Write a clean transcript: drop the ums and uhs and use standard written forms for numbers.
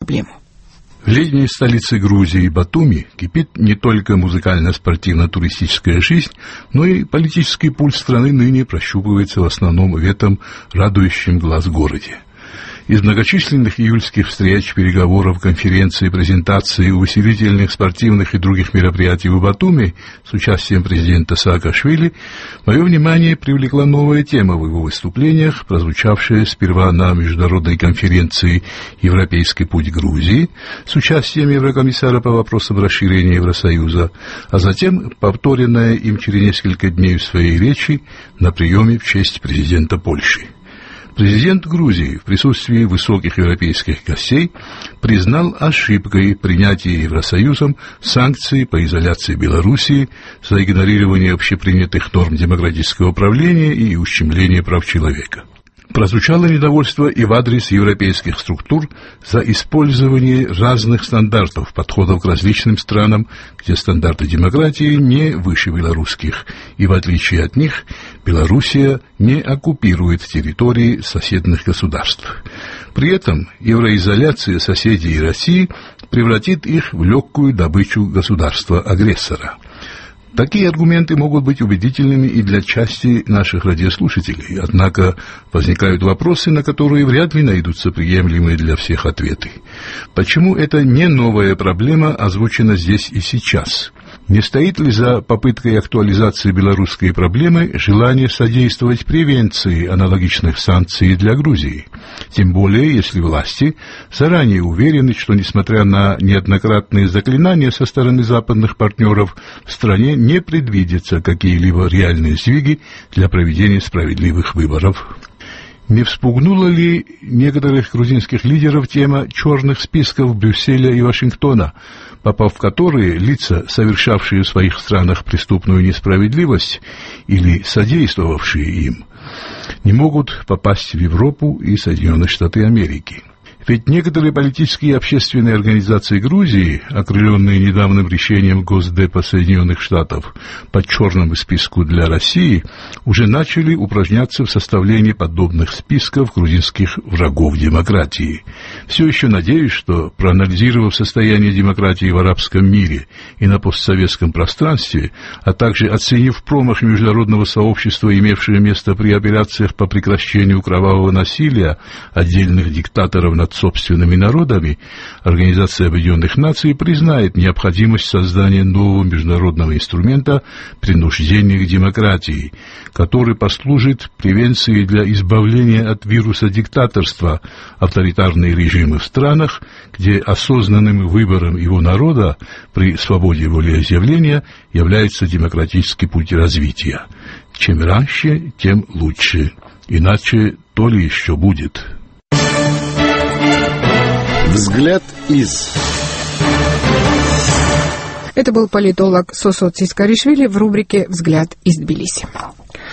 проблему. В летней столице Грузии Батуми кипит не только музыкально-спортивно-туристическая жизнь, но и политический пульс страны ныне прощупывается в основном в этом радующем глаз городе. Из многочисленных июльских встреч, переговоров, конференций, презентаций, увеселительных, спортивных и других мероприятий в Батуми с участием президента Саакашвили мое внимание привлекла новая тема в его выступлениях, прозвучавшая сперва на международной конференции «Европейский путь Грузии» с участием еврокомиссара по вопросам расширения Евросоюза, а затем повторенная им через несколько дней в своей речи на приеме в честь президента Польши. Президент Грузии в присутствии высоких европейских гостей признал ошибкой принятия Евросоюзом санкций по изоляции Белоруссии за игнорирование общепринятых норм демократического управления и ущемление прав человека. Прозвучало недовольство и в адрес европейских структур за использование разных стандартов, подходов к различным странам, где стандарты демократии не выше белорусских, и в отличие от них Белоруссия не оккупирует территории соседних государств. При этом евроизоляция соседей России превратит их в легкую добычу государства-агрессора. Такие аргументы могут быть убедительными и для части наших радиослушателей, однако возникают вопросы, на которые вряд ли найдутся приемлемые для всех ответы. Почему это не новая проблема озвучена здесь и сейчас? Не стоит ли за попыткой актуализации белорусской проблемы желание содействовать превенции аналогичных санкций для Грузии? Тем более, если власти заранее уверены, что, несмотря на неоднократные заклинания со стороны западных партнеров, в стране не предвидятся какие-либо реальные сдвиги для проведения справедливых выборов. Не вспугнула ли некоторых грузинских лидеров тема черных списков Брюсселя и Вашингтона, попав в которые лица, совершавшие в своих странах преступную несправедливость или содействовавшие им, не могут попасть в Европу и Соединенные Штаты Америки? Ведь некоторые политические и общественные организации Грузии, окрыленные недавним решением Госдепа Соединенных Штатов по черному списку для России, уже начали упражняться в составлении подобных списков грузинских врагов демократии. Все еще надеюсь, что, проанализировав состояние демократии в арабском мире и на постсоветском пространстве, а также оценив промах международного сообщества, имевшее место при операциях по прекращению кровавого насилия отдельных диктаторов над собственными народами, Организация Объединенных Наций признает необходимость создания нового международного инструмента принуждения к демократии, который послужит превенцией для избавления от вируса диктаторства авторитарные режимы в странах, где осознанным выбором его народа при свободе волеизъявления является демократический путь развития. Чем раньше, тем лучше. Иначе то ли еще будет. Взгляд из. Это был политолог Сосо Цискаришвили в рубрике «Взгляд из Тбилиси».